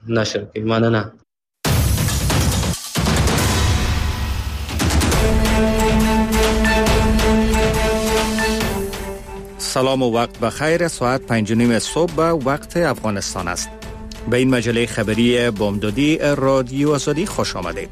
نشر که من نه. سلام و وقت بخیر. ساعت 5:30 صبح به وقت افغانستان است. به این مجله خبری بامدادی رادیو آزادی خوش آمدید.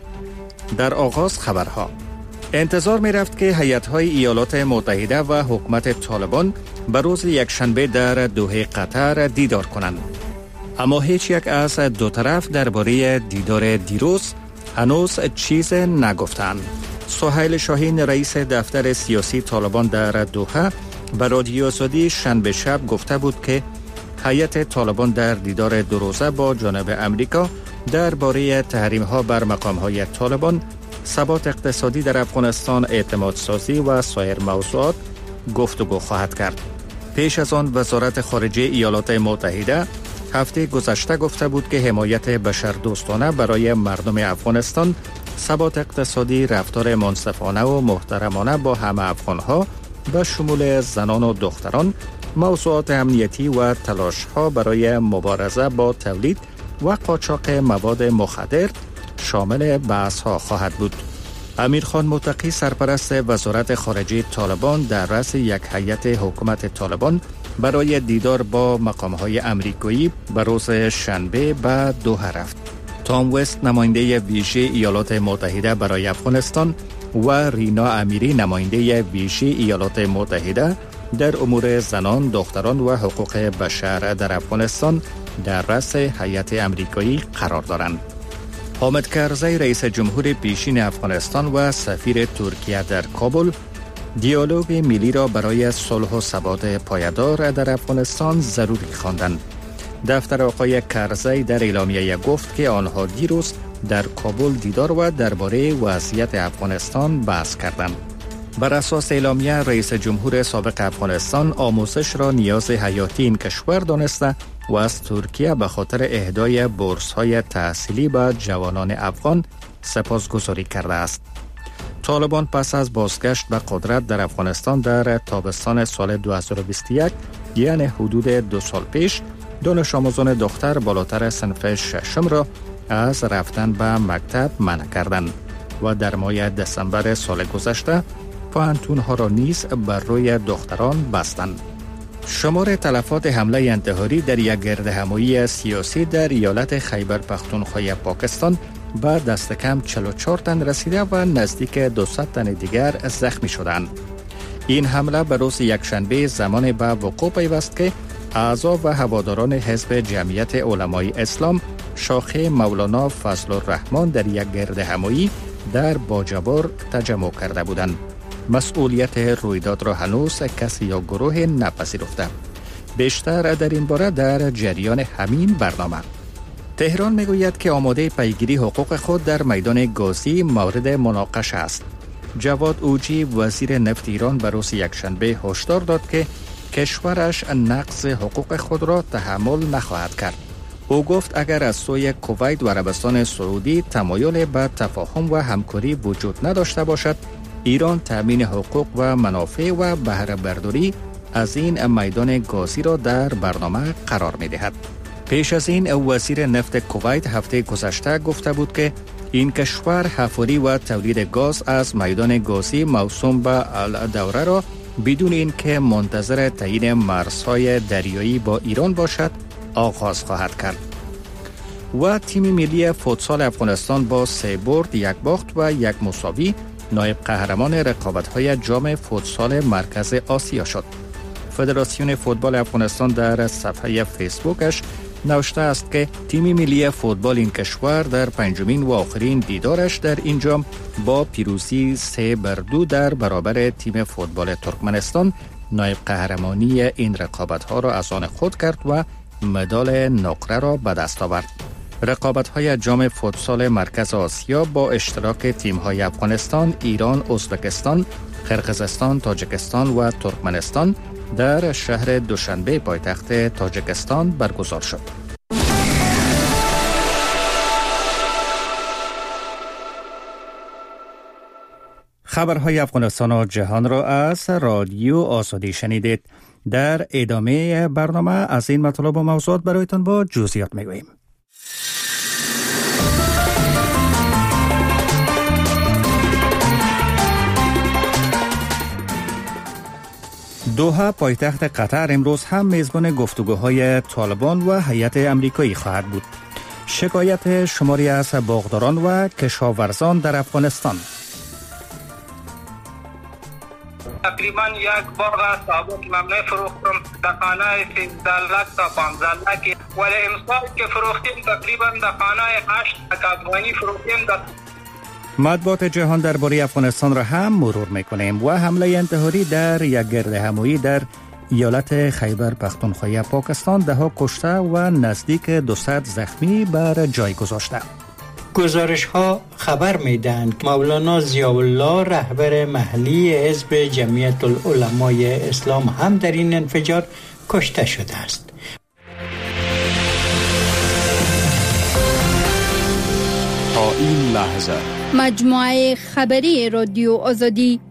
در آغاز خبرها. انتظار می رفت که هیئت‌های ایالات متحده و حکومت طالبان به روز یکشنبه در دوحه قطر دیدار کنند. اما هیچ یک از دو طرف درباره دیدار دیروز هنوز چیز نگفتند. سهیل شاهین رئیس دفتر سیاسی طالبان در دوحه به رادیو آزادی شنبه شب گفته بود که هیئت طالبان در دیدار دو روزه با جانب امریکا درباره تحریم‌ها بر مقام‌های طالبان، ثبات اقتصادی در افغانستان، اعتماد سازی و سایر موضوعات گفتگو خواهد کرد. پیش از آن وزارت خارجه ایالات متحده هفته گذشته گفته بود که حمایت بشردوستانه برای مردم افغانستان، ثبات اقتصادی، رفتار منصفانه و محترمانه با همه افغان‌ها به شمول زنان و دختران، موضوعات امنیتی و تلاش‌ها برای مبارزه با تولید و قاچاق مواد مخدر شامل بحث‌ها خواهد بود. امیرخان متقی سرپرست وزارت خارجه طالبان در رأس یک هیئت حکومت طالبان برای دیدار با مقام‌های امریکایی به روز شنبه به دوحه رفت. تام وست نماینده ویژه ایالات متحده برای افغانستان و رینا امیری نماینده ویژه ایالات متحده در امور زنان، دختران و حقوق بشر در افغانستان در رأس هیئت امریکایی قرار دارند. حامد کرزی رئیس جمهور پیشین افغانستان و سفیر ترکیه در کابل دیالوگ ملی را برای صلح و ثبات پایدار در افغانستان ضروری خواندند. دفتر آقای کرزی در اعلامیه گفت که آنها دیروز در کابل دیدار و درباره وضعیت افغانستان بحث کردند. بر اساس اعلامیه رئیس جمهور سابق افغانستان آموزش را نیاز حیاتی این کشور دانسته و از ترکیه به خاطر اهدای بورس‌های تحصیلی به جوانان افغان سپاسگزاری کرده است. طالبان پس از بازگشت به قدرت در افغانستان در تابستان سال 2021 یعنی حدود 2 سال پیش دانش آموزان دختر بالاتر صنف ششم را از رفتن به مکتب منع کردند و در ماه دسامبر سال گذشته پوهنتون‌ها را نیز بر روی دختران بستند. شمار تلفات حمله انتحاری در یک گردهمایی سیاسی در ایالت خیبر پختونخوا پاکستان به دست کم 44 تن رسیده و نزدیک 200 تن دیگر زخمی شدند. این حمله به روز یکشنبه زمان به وقوع پیوست که اعضا و هواداران حزب جمعیت علمای اسلام شاخه مولانا فضل الرحمن در یک گردهمایی در باجبار تجمع کرده بودند. مسئولیت رویداد را هنوز کسی یا گروه نپذیرفته. بیشتر در این باره در جریان همین برنامه. تهران میگوید که آماده پیگیری حقوق خود در میدان گازی مورد مناقشه است. جواد اوجی وزیر نفت ایران به روز یکشنبه هشدار داد که کشورش نقض حقوق خود را تحمل نخواهد کرد. او گفت اگر از سوی کویت و عربستان سعودی تمایل به تفاهم و همکاری وجود نداشته باشد، ایران تامین حقوق و منافع و بهره برداری از این میدان گازی را در برنامه قرار می دهد. پیش از این وزیر نفت کویت هفته گذشته گفته بود که این کشور حفاری و تولید گاز از میدان گازی موسوم به الدوره را بدون اینکه منتظر تعیین مرزهای دریایی با ایران باشد آغاز خواهد کرد. و تیم ملی فوتسال افغانستان با 3 برد، 1 باخت و 1 مساوی نایب قهرمان رقابت‌های جام فوتسال مرکز آسیا شد. فدراسیون فوتبال افغانستان در صفحه فیسبوکش نوشته است که تیم ملی فوتبال این کشور در 5مین و آخرین دیدارش در این جام با پیروزی 3-2 در برابر تیم فوتبال ترکمنستان نایب قهرمانی این رقابت‌ها را از آن خود کرد و مدال نقره را به دست آورد. رقابت‌های جام فوتسال مرکز آسیا با اشتراک تیم‌های افغانستان، ایران، ازبکستان، قرقیزستان، تاجیکستان و ترکمنستان در شهر دوشنبه پایتخت تاجیکستان برگزار شد. خبرهای افغانستان و جهان را از رادیو آزادی شنیدید. در ادامه برنامه از این مطالب و موضوعات برایتان با جزئیات میگوییم. دوحه پایتخت قطر امروز هم میزبان گفتگوهای طالبان و هیئت امریکایی خواهد بود. شکایت شماری از باغداران و کشاورزان در افغانستان. تقریبا یک باغ ثابت ممنوع فروختم دخانه 13 لک تا 15 لک، ولی امسال که فروختیم تقریبا دخانه 8 لک افغانی فروختیم. مطبوعات جهان درباره افغانستان را هم مرور میکنیم و حمله انتحاری در یک گرد همایی در ایالت خیبر پختونخوا پاکستان 10 کشته و نزدیک 200 زخمی بر جای گذاشته. گزارش ها خبر میدهند که مولانا ضیاءالله رهبر محلی حزب جمعیت العلمای اسلام هم در این انفجار کشته شده است. تا این لحظه مجموعه خبری رادیو آزادی.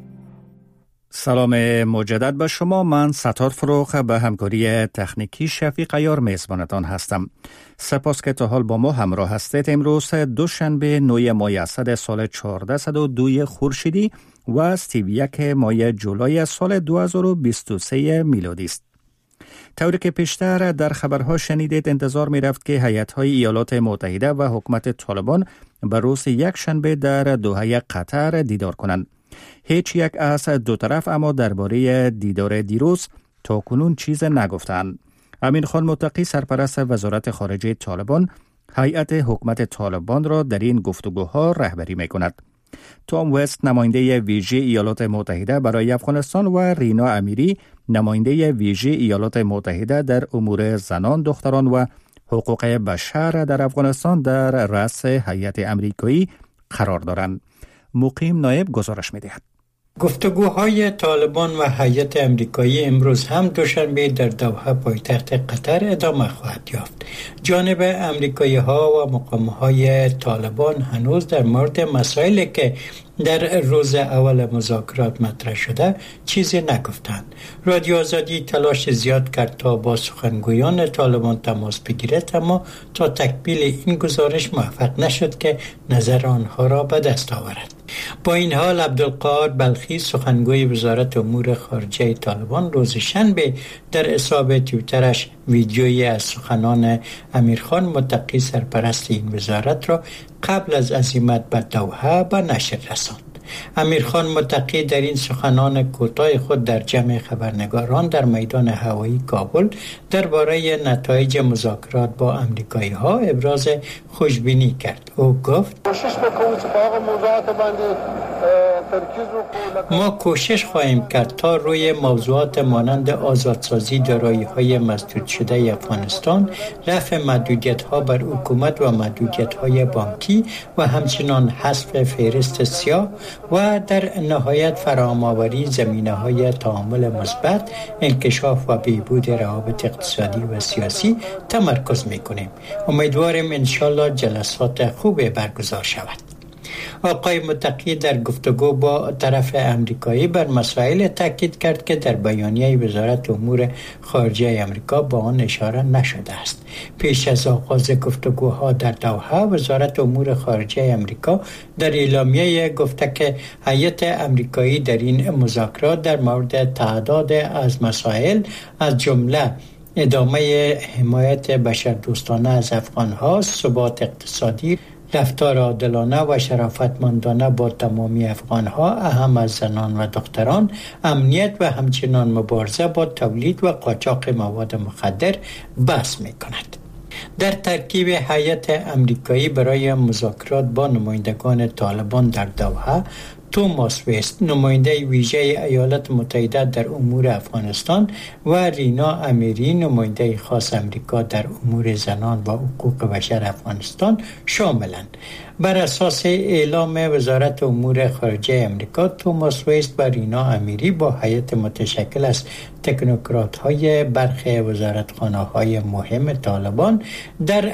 سلام مجدد به شما. من ستار فروخ به همکاری تکنیکی شفیق عیار میزبانتان هستم. سپاس که تا حال با ما همراه هستید. امروز دوشنبه 9 ماه اسد سال 1402 خورشیدی و 31 ماه جولای سال 2023 میلادی است. طوری که پیشتر در خبرها شنیدید، انتظار می رفت که هیئت‌های ایالات متحده و حکومت طالبان به روز یک شنبه در دوحه قطر دیدار کنند. هیچ یک از دو طرف اما درباره دیدار دیروز تا کنون چیز نگفتند. امین خان متقی سرپرست وزارت خارجه طالبان هیئت حکومت طالبان را در این گفتگوها رهبری می‌کند. توم وست نماینده ویژه ایالات متحده برای افغانستان و رینا امیری نماینده ویژه ایالات متحده در امور زنان، دختران و حقوق بشر در افغانستان در رأس هیئت امریکایی قرار دارند. مقیم نایب گزارش می‌دهد. گفتگوهای طالبان و هیئت امریکایی امروز هم دوشنبه در دوحه پایتخت قطر ادامه خواهد یافت. جانب امریکایی‌ها و مقام‌های طالبان هنوز در مورد مسائلی که در روز اول مذاکرات مطرح شده چیزی نگفتند. رادیو آزادی تلاش زیاد کرد تا با سخنگویان طالبان تماس بگیرد، اما تا تکمیل این گزارش موفق نشد که نظر آنها را به دست آورد. با این حال عبدالقاهر بلخی سخنگوی وزارت امور خارجه طالبان روز شنبه در حساب توییترش ویدیویی از سخنان امیرخان متقی سرپرست این وزارت را قبل از عزیمت به دوحه به نشر رساند. امیرخان متقی در این سخنان کوتاه خود در جمع خبرنگاران در میدان هوایی کابل درباره نتایج مذاکرات با امریکایی‌ها ابراز خوشبینی کرد. او گفت: ما کوشش خواهیم کرد تا روی موضوعات مانند آزادسازی دارایی‌های مسدود شده افغانستان، رفع محدودیت‌ها بر حکومت و محدودیت‌های بانکی و همچنین حذف فهرست سیاه و در نهایت فراهم‌آوری زمینه‌های تعامل مثبت، انکشاف و بهبود روابط اقتصادی و سیاسی تمرکز می‌کنیم. امیدواریم انشالله جلسات خوبی برگزار شود. آقای متقی در گفتگو با طرف امریکایی بر مسائل تاکید کرد که در بیانیه وزارت امور خارجه امریکا با آن اشاره نشده است. پیش از آغاز گفتگوها در دوحه، وزارت امور خارجه امریکا در اعلامیه گفته که هیئت امریکایی در این مذاکرات در مورد تعداد از مسائل از جمله ادامه حمایت بشردوستانه از افغان‌ها، ثبات اقتصادی، رفتار عادلانه و شرافتمندانه با تمامی افغان‌ها، اهم از زنان و دختران، امنیت و همچنین مبارزه با تولید و قاچاق مواد مخدر بحث می‌کند. در ترکیب هیئت امریکایی برای مذاکرات با نمایندگان طالبان در دوحه، توماس وست نماینده ویژه ایالات متحده در امور افغانستان و رینا امیری نماینده خاص امریکا در امور زنان و حقوق بشر افغانستان شاملند. بر اساس اعلام وزارت امور خارجه امریکا، توماس وست و رینا امیری با هیئت متشکل از تکنوکرات‌های برخی وزارتخانه‌های مهم طالبان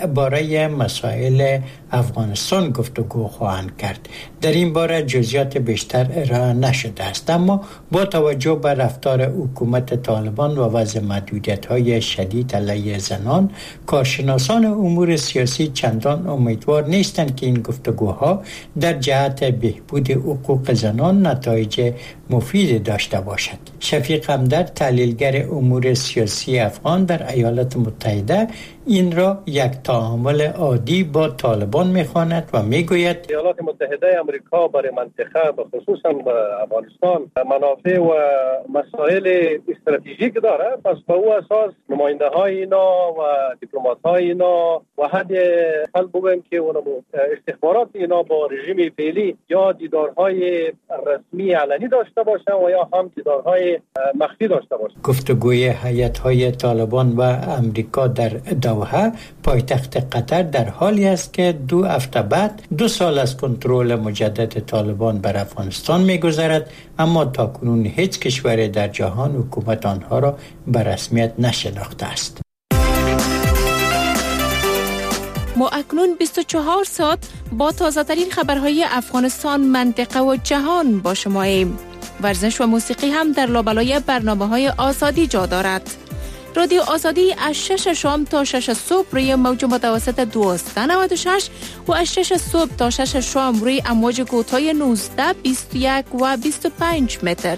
درباره مسائل افغانستان گفتگو خواهند کرد. در این باره جزئیات بیشتر ارائه نشده است. اما با توجه به رفتار حکومت طالبان و وضع محدودیت‌های شدید علیه زنان، کارشناسان امور سیاسی چندان امیدوار نیستند که این گفتگوها در جهت بهبود حقوق زنان نتایج مفید داشته باشد. شفیق همدرد، تحلیلگر امور سیاسی افغان در ایالات متحده، این را یک تعامل عادی با طالبان می‌خواند و می‌گوید ایالات متحده آمریکا برای منطقه و خصوصا به افغانستان منافع و مسائل استراتژیک داره. پس به او اساس نماینده‌های اینا و دیپلمات‌های اینا و حد حال بگویم که استخبارات اینا با رژیم فعلی یا دیدارهای رسمی علنی داشته باشند و یا هم دیدارهای مخفی داشته باشند. گفتگوی هیئت‌های طالبان و امریکا در دوحه پایتخت قطر در حالی است که 2 هفته بعد 2 سال از کنترل مجدد طالبان بر افغانستان می‌گذرد، اما تاکنون هیچ کشور در جهان حکومت آنها را به رسمیت نشناخته است. ما اکنون 24 ساعت با تازه‌ترین خبرهای افغانستان، منطقه و جهان با شماییم. ورزش و موسیقی هم در لابلای برنامه‌های آزادی جا دارد. رادیو آزادی از 6 شام تا 6 صبح روی موج متوسط 1296 و از 6 صبح تا 6 شام روی امواج کوتاه 19، 21 و 25 متر.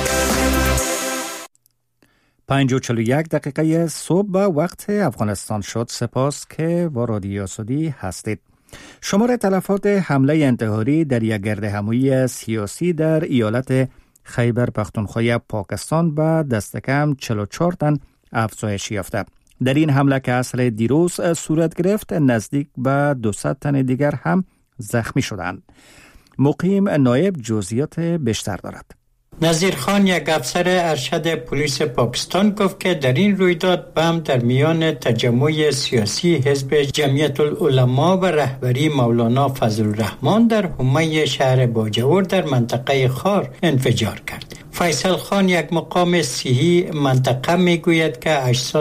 5:41 صبح به وقت افغانستان شد. سپاس که با رادیو آزادی هستید. شمار تلفات حمله انتحاری در یک گردهمایی سیاسی در ایالت خیبر پختونخوا پاکستان به دست کم 44 تن افزایش یافته. در این حمله که اصل دیروز صورت گرفت، نزدیک به 200 تن دیگر هم زخمی شدند. مقیم نایب جزئیات بیشتر دارد. نظیر خان، یک افسر ارشد پلیس پاکستان، گفت که در این رویداد بم در میان تجمع سیاسی حزب جمعیت العلما و رهبری مولانا فضل الرحمن در حومه شهر باجوور در منطقه خار انفجار کرد. فیصل خان، یک مقام صحی منطقه، میگوید که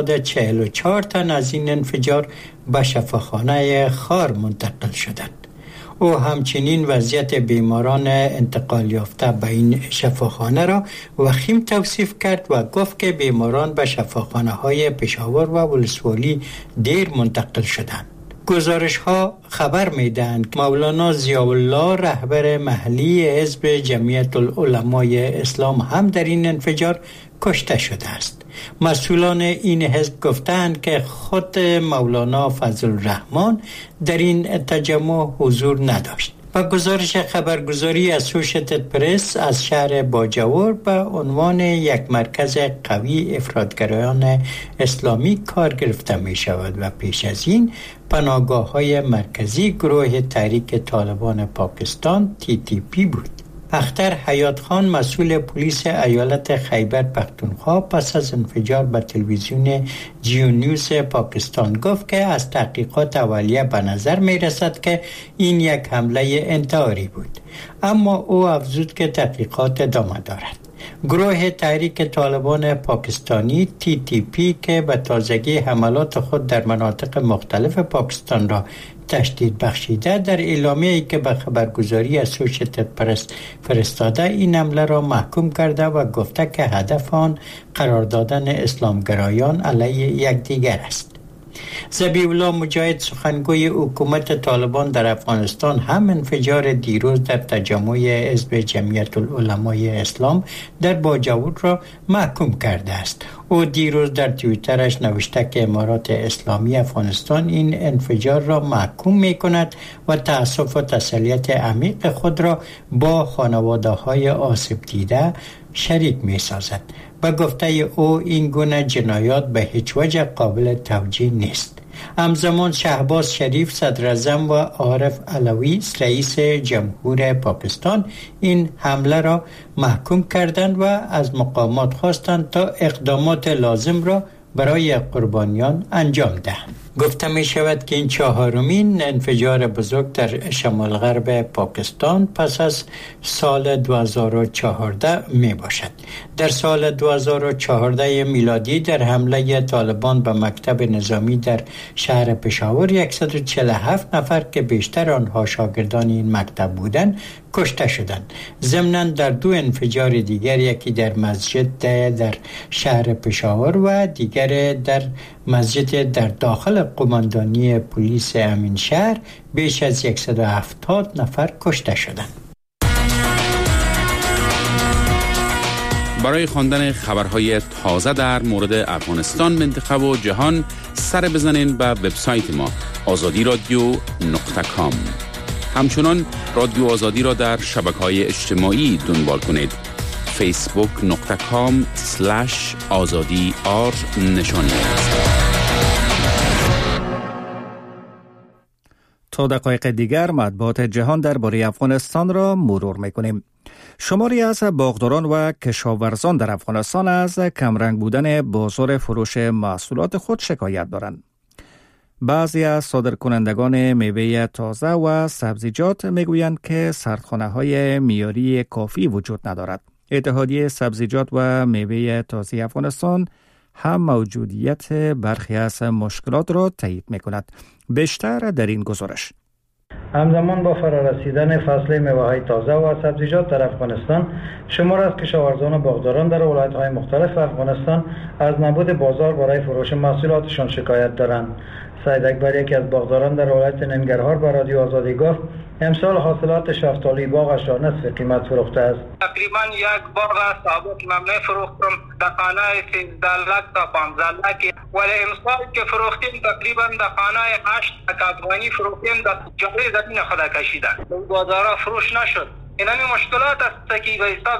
844 تن از این انفجار به شفاخانه خار منتقل شدند. او همچنین وضعیت بیماران انتقال یافته به این شفاخانه را وخیم توصیف کرد و گفت که بیماران به شفاخانه های پشاور و ولسوالی دیر منتقل شدند. گزارش ها خبر میدهند که مولانا ضیاءالله، رهبر محلی حزب جمعیت العلمای اسلام، هم در این انفجار کشته شده است. مسئولان این حزب گفتند که خود مولانا فضل الرحمن در این تجمع حضور نداشت. و گزارش خبرگزاری اسوشییتد پرس از شهر باجوور به عنوان یک مرکز قوی افراطگرایان اسلامی کار گرفته می شود و پیش از این پناهگاه‌های مرکزی گروه تحریک طالبان پاکستان TTP بود. اختر حیات خان، مسئول پلیس ایالت خیبر پختونخوا، پس از انفجار به تلویزیون جیو نیوز پاکستان گفت که از تحقیقات اولیه به نظر می رسد که این یک حمله انتحاری بود، اما او افزود که تحقیقات ادامه دارد. گروه تحریک طالبان پاکستانی TTP که به تازگی حملات خود در مناطق مختلف پاکستان را تشدید بخشیده، در اعلامیه‌ای که به خبرگزاری اسوشییتد پرس فرستاده این حمله را محکوم کرده و گفته که هدف آن قرار دادن اسلامگرایان علیه یکدیگر است. ذبیح الله مجاهد، سخنگوی حکومت طالبان در افغانستان، هم انفجار دیروز در تجمع حزب جمعیت العلمای اسلام در باجوور را محکوم کرده است. او دیروز در توییترش نوشته که امارات اسلامی افغانستان این انفجار را محکوم می کند و تأسف و تسلیت عمیق خود را با خانواده‌های آسیب دیده شریک می سازد. و گفته او این گونه جنایات به هیچ وجه قابل توجیه نیست. همزمان شهباز شریف، صدراعظم، و عارف علوی، رئیس جمهور پاکستان، این حمله را محکوم کردند و از مقامات خواستند تا اقدامات لازم را برای قربانیان انجام دهند. گفته می شود که این چهارمین انفجار بزرگ در شمال غرب پاکستان پس از سال 2014 می باشد. در سال 2014 میلادی در حمله طالبان به مکتب نظامی در شهر پشاور 147 نفر که بیشتر آنها شاگردان این مکتب بودند کشته شدند. ضمناً در دو انفجار دیگر، یکی در مسجد در شهر پشاور و دیگر در مسجد در داخل قماندانی پلیس امین شهر، بیش از 170 نفر کشته شدند. برای خواندن خبرهای تازه در مورد افغانستان، منطقه و جهان سر بزنین به وبسایت ما azadiradio.com. همچنان رادیو آزادی را در شبکه‌های اجتماعی دنبال کنید. facebook.com/azadi_r نشانی است. تا دقایق دیگر مطبوعات جهان درباره افغانستان را مرور می‌کنیم. شماری از باغداران و کشاورزان در افغانستان از کمرنگ بودن بازار فروش محصولات خود شکایت دارند. بعضی از صادرکنندگان میوه تازه و سبزیجات میگویند که سردخانه‌های معیاری کافی وجود ندارد. اتحادیه سبزیجات و میوه تازه افغانستان هم موجودیت برخی از مشکلات را تایید می‌کند. بیشتر در این گزارش. همزمان با فرارسیدن فصل میوه‌های تازه و سبزیجات در افغانستان، شمار از کشاورزان و باغداران در ولایت‌های مختلف افغانستان از نبود بازار برای فروش محصولاتشان شکایت دارند. سید اکبر، یکی از باغداران در ولایت ننگرهار، به رادیو آزادی گفت امسال حاصلات شفتالی باغش را نصف قیمت فروخته است. تقریبا یک باغ ثابت مبلغ فروختم در خانه 13 لک تا 15 لک، ولی امسال که فروختیم تقریبا در خانه 8 لک افغانی فروختیم، در جای زمین خدا کشیدن. بازار فروش نشد. این همین مشکلات است که به حساب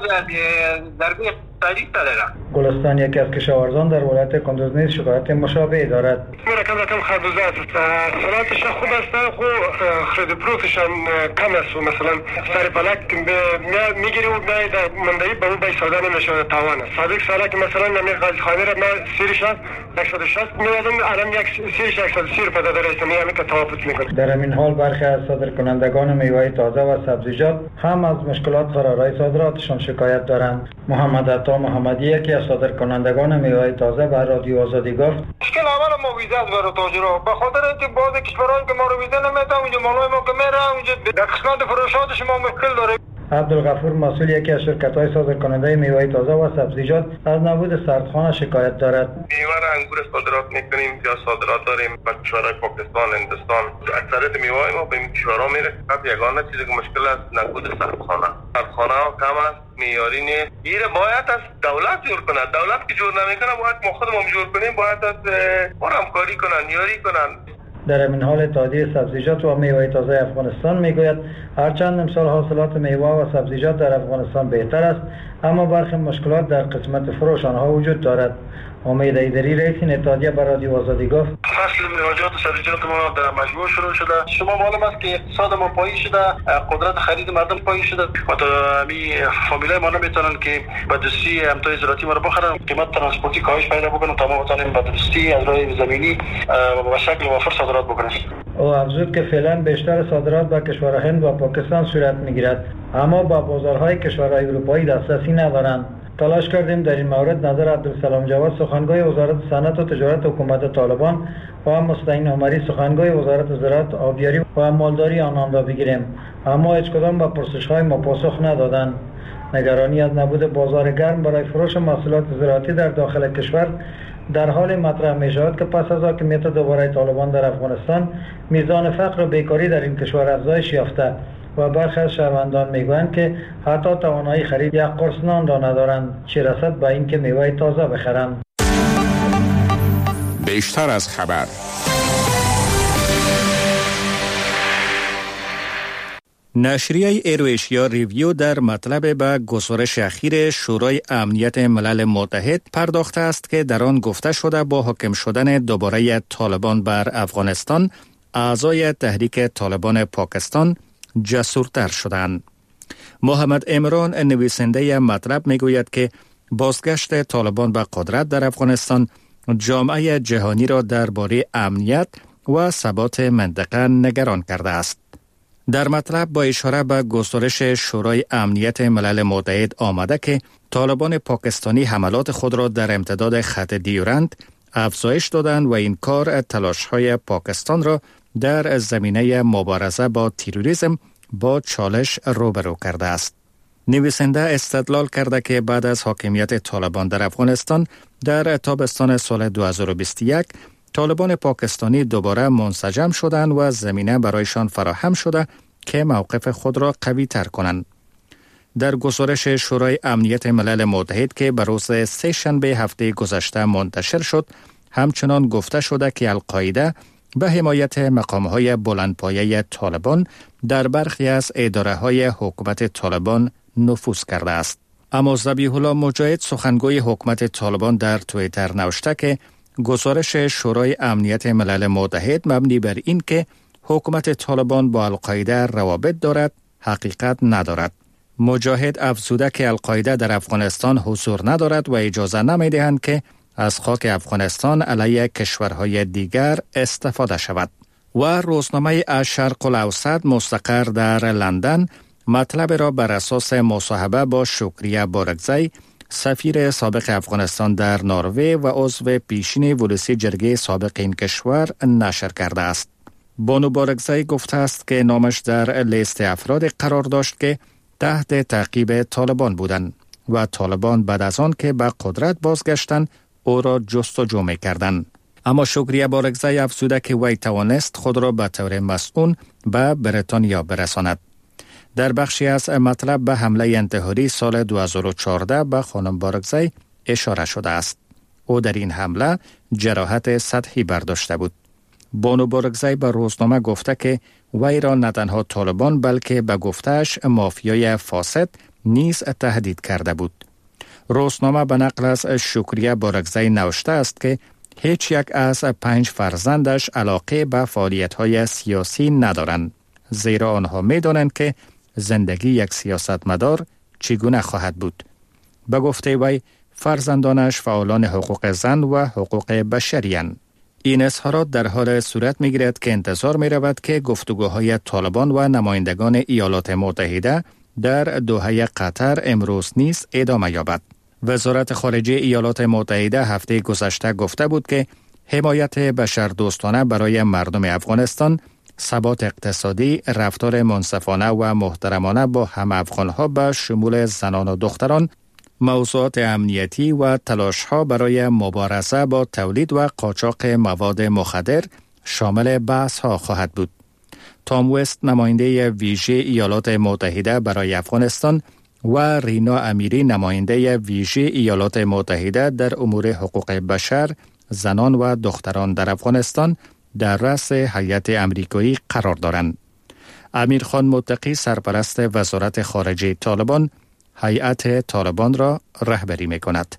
ضربه اقتصادی داره. گلستان، یکی از کشاورزان در ولایت کندوز نیز شکایت مشابه دارد. رقم خربوزه است. سرعتش خوب است، خو خرید فروختشان کم است. مثلا سر پلک میگیری و در مندهی به اون بای ساده نمیشه، تاوان است. سابق ساله که مثلا نمی غازی خانه را من سیرش 160 میادم، الان یک سیرش 130 روپیه داره است. میگم که توافق میکنه. در همین حال برخی از صادرکنندگان میوه تازه و سبزیجات هم از مشکلات فرارای صادراتشان شکایت دارند. محمد عطا محمدی، یکی از صادرکنندگان میوه تازه، به رادیو آزادی گفت مشکل اول ما ویزه است برای تاجرها، به خاطر اینکه بعض کشورهایی که ما رو ویزه نمیدن، اونجا مالای ما که میره اونجا در قسمت فروشاتش ما مشکل داره. عبدالغفور مسئول، یکی از شرکت‌های صادرکننده میوه تازه و سبزیجات، از نبود سردخانه شکایت دارد. میوه را انگور صادرات میکنیم یا صادرات داریم به کشورهای پاکستان، هندوستان. اکثریت میوه ما به این کشورها میره. یگانه چیزی که مشکل است نبود سردخانه. سردخانه کم است، معیاری نیست. این باید از دولت جور کنه. دولت که جور نمیکنه، باید ما خودمون جور کنیم. باید از همکاری کنن، یاری کنن. در همین حال اتحادیه سبزیجات و میوه تازه افغانستان میگوید هرچند امسال حاصلات میوه و سبزیجات در افغانستان بهتر است، اما برخی مشکلات در قسمت فروش آنها وجود دارد. امید ایدری، رئیس این اتحادیه، به رادیو آزادی گفت فصل میوه‌جات و سبزیجات ما در مجموع شروع شده. شما معلوم است که اقتصاد ما پایین شده، قدرت خرید مردم پایین شده و تا فامیلای ما نمیتونن که به دستی امتیاز زراعتی ما رو بخرن. قیمت ترانسپورتی کاهش پیدا بکنه تا ما بتونیم به دستی از راه زمینی به شکل وافر صادرات بکنیم. او افزود که فعلا بیشتر صادرات به کشور هند و پاکستان صورت میگیرد، اما با بازارهای کشورهای اروپایی دسترسی ندارند. تلاش کردیم در این مورد نظر عبدالسلام جواد، سخنگوی وزارت صنعت و تجارت حکومت طالبان، و مستعین عمری، سخنگوی وزارت زراعت، آبیاری و مالداری آنان را بگیریم، اما هیچ کدام به پرسش‌های ما پاسخ ندادند. نگرانی از نبود بازار گرم برای فروش محصولات زراعتی در داخل کشور در حال مطرح می شود که پس از حاکمیت دوباره طالبان در افغانستان، میزان فقر و بیکاری در این کشور افزایش یافته و برخی از شهروندان میگویند که حتی توانایی خرید یک قرص نان را ندارند، چه رسد به اینکه میوه تازه بخرند. بیشتر از خبر. نشریه ایرویشیا ریویو در مطلب به گزارش اخیر شورای امنیت ملل متحد پرداخته است که در آن گفته شده با حاکم شدن دوباره طالبان بر افغانستان، اعضای تحریک طالبان پاکستان جسورتر شدند. محمد عمران، نویسنده مطلب، میگوید که بازگشت طالبان به قدرت در افغانستان جامعه جهانی را درباره امنیت و ثبات منطقه نگران کرده است. در مطلب با اشاره به گزارش شورای امنیت ملل متحد آمده که طالبان پاکستانی حملات خود را در امتداد خط دیورند افزایش دادند و این کار تلاش‌های پاکستان را در زمینه مبارزه با تروریسم با چالش روبرو کرده است. نویسنده استدلال کرده که بعد از حاکمیت طالبان در افغانستان در تابستان سال 2021 طالبان پاکستانی دوباره منسجم شدند و زمینه برایشان فراهم شده که موقف خود را قوی تر کنند. در گزارش شورای امنیت ملل متحد که به روز سه‌شنبه هفته گذشته منتشر شد، همچنان گفته شده که القاعده به حمایت مقام‌های بلندپایه طالبان در برخی از اداره‌های حکومت طالبان نفوذ کرده است. اما ذبیح الله مجاهد سخنگوی حکومت طالبان در توییتر نوشته که گزارش شورای امنیت ملل متحد مبنی بر این که حکومت طالبان با القاعده روابط دارد، حقیقت ندارد. مجاهد افزوده که القاعده در افغانستان حضور ندارد و اجازه نمی‌دهند که از خاک افغانستان علیه کشورهای دیگر استفاده شود. و روزنامه الشرق الاوسط مستقر در لندن مطلب را بر اساس مصاحبه با شکریه بارگزی، سفیر سابق افغانستان در نروژ و عضو پیشین ولسی جرگه سابق این کشور نشر کرده است. بانو بارگزی گفته است که نامش در لیست افراد قرار داشت که تحت تعقیب طالبان بودند و طالبان بعد از آن که به قدرت بازگشتند او را جستجو می‌کردند. اما شکریه بارگزی افزوده که وی توانست خود را به طور مسئول به بریتانیا برساند. در بخشی از مطلب به حمله انتحاری سال 2014 به خانم بارگزی اشاره شده است. او در این حمله جراحت سطحی برداشته بود. بانو بارگزی به روزنامه گفته که وی را نه تنها طالبان بلکه به گفته‌اش مافیای فاسد نیز تهدید کرده بود. روزنامه به نقل از شکریه بارگزی نوشته است که هیچ یک از 5 فرزندش علاقه به فعالیت‌های سیاسی ندارند، زیرا آنها می‌دانند که زندگی یک سیاستمدار چگونه خواهد بود. به گفته وی فرزندانش فعالان حقوق زن و حقوق بشری‌اند. این اظهارات در حال صورت می‌گیرد که انتظار می‌رود که گفتگوهای طالبان و نمایندگان ایالات متحده در دوحه قطر امروز نیز ادامه یابد. وزارت خارجه ایالات متحده هفته گذشته گفته بود که حمایت بشردوستانه برای مردم افغانستان، ثبات اقتصادی، رفتار منصفانه و محترمانه با هم افغانها به شمول زنان و دختران، موضوعات امنیتی و تلاش‌ها برای مبارزه با تولید و قاچاق مواد مخدر شامل بحث‌ها خواهد بود. تام وست نماینده ویژه ایالات متحده برای افغانستان و رینا امیری نماینده ویژه ایالات متحده در امور حقوق بشر، زنان و دختران در افغانستان در رأس هیئت امریکایی قرار دارند. امیرخان متقی سرپرست وزارت خارجه طالبان هیئت طالبان را رهبری می‌کند.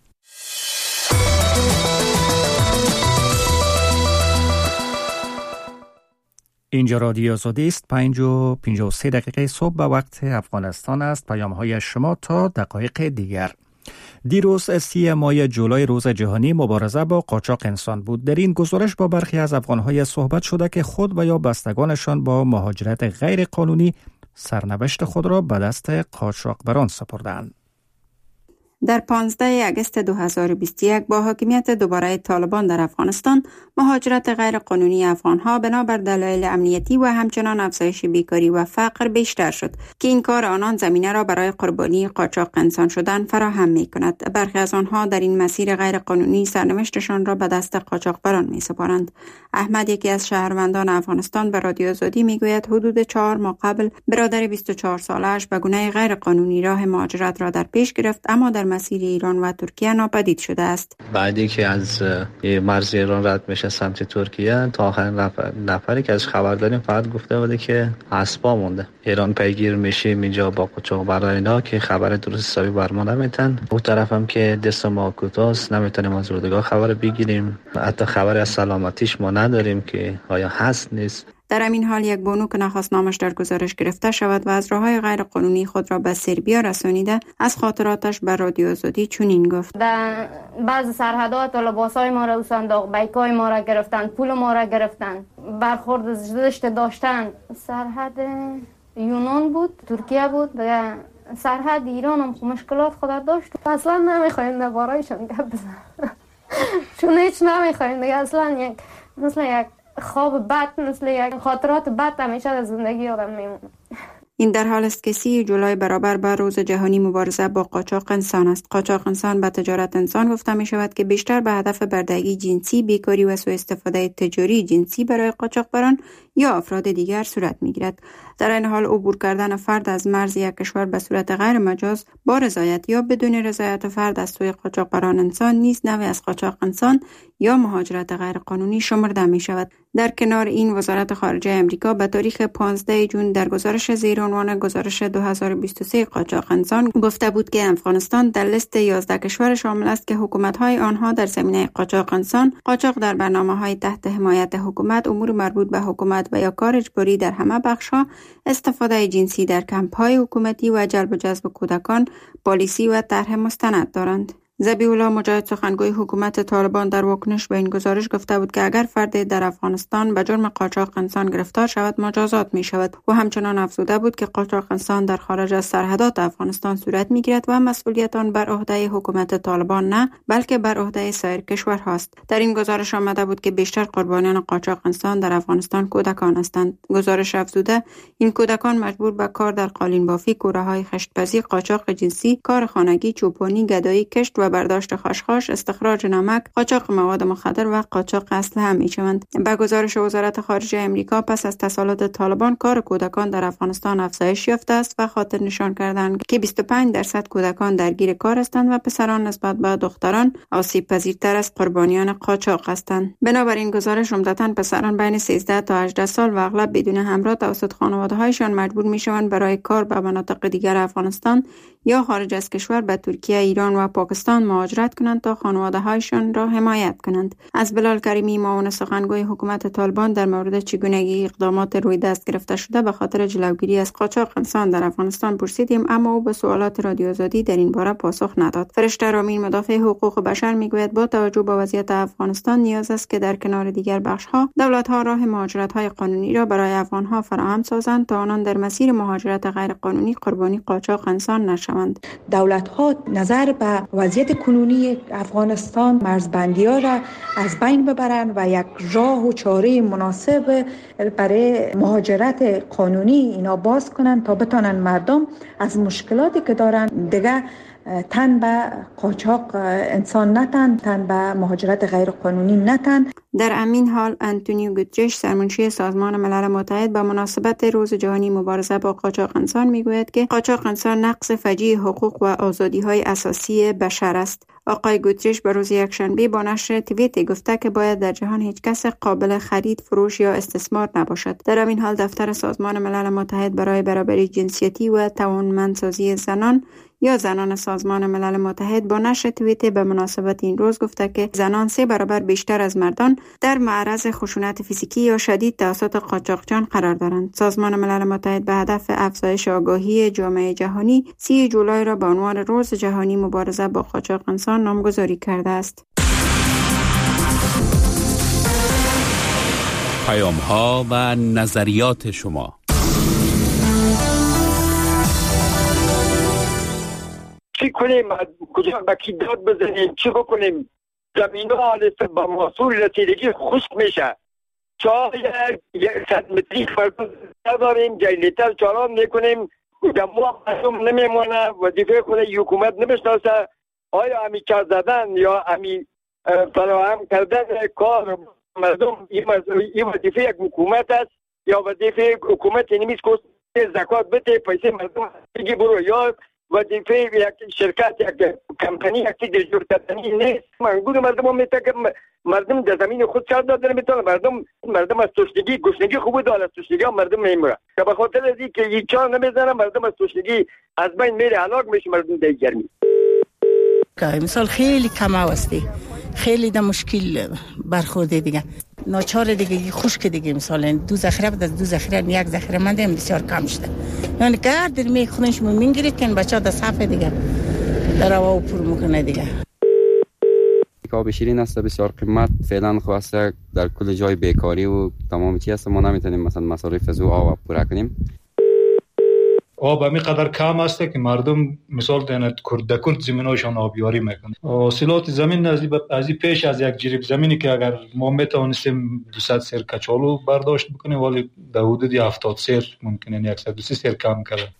اینجا رادیو آزادی است. 5:53 دقیقه صبح به وقت افغانستان است. پیام‌های شما تا دقایق دیگر. دیروز 30 ماه جولای روز جهانی مبارزه با قاچاق انسان بود. در این گزارش با برخی از افغان‌های صحبت شده که خود و یا بستگانشان با مهاجرت غیر قانونی سرنوشت خود را به دست قاچاقبران سپردند. در 15 اگست 2021 با حاکمیت دوباره طالبان در افغانستان، مهاجرت غیرقانونی افغانها بنابر دلایل امنیتی و همچنان افزایش بیکاری و فقر بیشتر شد که این کار آنان زمینه را برای قربانی قاچاق انسان شدن فراهم می کند. برخی از آنها در این مسیر غیرقانونی سرنوشتشان را به دست قاچاقبران می سپارند. احمد، یکی از شهروندان افغانستان، به رادیو آزادی می گوید حدود 4 ماه قبل برادر 24 سالش به گونه غیرقانونی راه مهاجرت را در پیش گرفت، اما در مسیر ایران و ترکیه ناپدید شده است. بعدی که از مرز ایران رد میشه سمت ترکیه، تا آخرین نفری که از خبر داریم فقط گفته بوده که اسبا مونده. ایران پیگیر میشه اینجا با قاچاقبران اینا که خبر درست حسابی بر ما نمیتن. اون طرف هم که دست ما کوتاست، نمیتونیم از اردوگاه خبر بگیریم. حتی خبر از سلامتیش ما نداریم که آیا هست نیست. در همین حال یک بانو که نخواست نامش در گزارش گرفته شود و از راههای غیر قانونی خود را به سربیا رسانیده، از خاطراتش به رادیو آزادی چنین گفت: در بعض سرحدات لباسای ما را صندوق بیکای ما را گرفتن، پول ما را گرفتن، برخورد زشت داشتن. سرحد یونان بود، ترکیه بود، دیگه سرحد ایران هم مشکلات خود داشت. اصلا نمیخوایم درباره‌ایشون گپ بزنیم چون هیچ نمیخوایم دیگه. اصلا مثل یک خواب بد، مثل یک خاطرات بد همیشه در زندگی آدم میمونه. این در حال است که 30 جولای برابر با روز جهانی مبارزه با قاچاق انسان است. قاچاق انسان به تجارت انسان گفته می شود که بیشتر به هدف بردگی جنسی، بیکاری و سوء استفاده تجاری جنسی برای قاچاقبران یا افراد دیگر صورت می گیرد. در این حال عبور کردن فرد از مرز یک کشور به صورت غیر مجاز با رضایت یا بدون رضایت فرد از سوی قاچاقبران انسان نیز نوعی از قاچاق انسان یا مهاجرت غیر قانونی شمرده می شود. در کنار این، وزارت خارجه امریکا به تاریخ 15 جون در گزارش زیر عنوان گزارش 2023 قاچاق انسان گفته بود که افغانستان در لیست 11 کشور شامل است که حکومت‌های آنها در زمینه قاچاق انسان، قاچاق در برنامه‌های تحت حمایت حکومت، امور مربوط به حکومت و یا کار اجباری در همه بخش‌ها، استفاده جنسی در کمپ‌های حکومتی و جلب و جذب کودکان پالیسی و طرح مستند دارند. ذبیح الله مجاهد، سخنگوی حکومت طالبان، در واکنش به این گزارش گفته بود که اگر فرد در افغانستان به جرم قاچاق انسان گرفتار شود مجازات می شود و همچنان افزوده بود که قاچاق انسان در خارج از سرحدات افغانستان صورت می گیرد و مسئولیت آن بر عهده حکومت طالبان نه، بلکه بر عهده سایر کشورهاست. در این گزارش آمده بود که بیشتر قربانیان قاچاق انسان در افغانستان کودکان هستند. گزارش افزوده این کودکان مجبور به کار در قالین بافی، کوره‌های خشت‌پزی، قاچاق جنسی، کار خانگی، چوپانی، گدایی، کشت و برداشت خاشخاش، استخراج نمک، قاچاق مواد مخدر و قاچاق اسلحه میشوند. به گزارش وزارت خارجه امریکا، پس از تسلط طالبان کار کودکان در افغانستان افزایش یافته است و خاطر نشان کردند که 25% کودکان درگیر کار هستند و پسران نسبت به دختران آسیب پذیرتر از قربانیان قاچاق هستند. بنابراین گزارش عمدتاً پسران بین 13 تا 18 سال و اغلب بدون همراه توسط خانواده‌هایشان مجبور میشوند برای کار به مناطق دیگر افغانستان یا خارج از کشور به ترکیه، ایران و پاکستان مهاجرت کنند تا خانواده‌هایشان را حمایت کنند. از بلال کریمی، معاون سخنگوی حکومت طالبان، در مورد چگونگی اقدامات روی دست گرفته شده به خاطر جلوگیری از قاچاق انسان در افغانستان پرسیدیم، اما او به سوالات رادیو آزادی در این باره پاسخ نداد. فرشته رامین، مدافع حقوق بشر، میگوید با توجه به وضعیت افغانستان نیاز است که در کنار دیگر بخش‌ها دولت‌ها راه مهاجرت‌های قانونی را برای افغان‌ها فراهم سازند تا آنان در مسیر مهاجرت غیر قانونی قربانی قاچاق انسان نشوند. دولت‌ها نظر به وضعیت کنونی افغانستان مرزبندی‌ها را از بین ببرند و یک راه و چاره مناسب برای مهاجرت قانونی اینا باز کنند تا بتانن مردم از مشکلاتی که دارن دیگه تن به قاچاق انسان نتن، تن به مهاجرت غیر قانونی نتن. در همین حال آنتونیو گوترش، سرمنشی سازمان ملل متحد، به مناسبت روز جهانی مبارزه با قاچاق انسان میگوید که قاچاق انسان نقض فجیع حقوق و آزادی‌های اساسی بشر است. آقای گوترش به روز یکشنبه با نشر توییت گفته که باید در جهان هیچ کس قابل خرید، فروش یا استثمار نباشد. در همین حال دفتر سازمان ملل متحد برای برابری جنسیتی و توانمندسازی زنان یا زنان سازمان ملل متحد با نشر توییت به مناسبت این روز گفته که زنان 3 برابر بیشتر از مردان در معرض خشونت فیزیکی یا شدید توسط قاچاقچیان قرار دارند. سازمان ملل متحد به هدف افزایش آگاهی جامعه جهانی 30 جولای را به عنوان روز جهانی مبارزه با قاچاق انسان نامگذاری کرده است. پیام‌ها و نظریات شما. چی کنیم؟ کجا با کی داد بزنیم؟ چی بکنیم؟ زمین ها با محصول رسیدگی خشک میشه. چای 100 متری فرق نداریم، جلیتر چالان میکنیم، دمو مردم نمیمونه، وظیفه خود حکومت نمیشناسه. آیا همی چار زدن یا همی فراهم کردن کار مردم این وظیفه یک حکومت است یا وظیفه حکومت نمیست که زکات بده پیسه مردم بگی برو، یا وظیفه یک شرکت یک کمپانی یک چیز جور کردنی نیست. منگور مردم هم میتونه که مردم در زمین خود چار دادن میتونه مردم از تشنگی گشنگی خوب داره، از تشنگی هم مردم نمیره که به خاطر از این که یک چار نمیزنه مردم از تشنگی از بین میره، هلاک میشه مردم در گرمی. مثال خیلی کم هستی، خیلی در مشکل برخورده دیگه، ناچار دیگه خشک دیگه، مثلا 2 ذخیره بود، از 2 ذخیره 1 ذخیره مانده، بسیار کم شده. یعنی گرد میخونش میگیرید که بچا در صفحه دیگه در هوا پر میکنه دیگه. آب شیرین است بسیار قیمت، فعلا خواسته در کل جای بیکاری و تمام چیز است، ما نمیتونیم مثلا مصارف از آب پورا کنیم. آب همی قدر کم است که مردم مثال دهند کرد زمیناشان آبیاری میکنند. حاصلات زمین از پیش از یک جریب زمینی که اگر ما میتوانستیم 200 سیر کچالو برداشت بکنیم، ولی در حدود 70 سیر ممکنه 130 سیر کم کرده.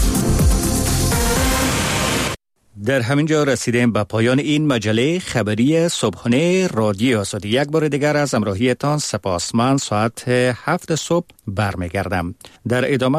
در همین جا رسیدیم به پایان این مجله خبری صبحانه رادیو آزادی. یک بار دیگر از همراهیتان سپاسمند. ساعت 7 صبح برمیگردم. در ادامه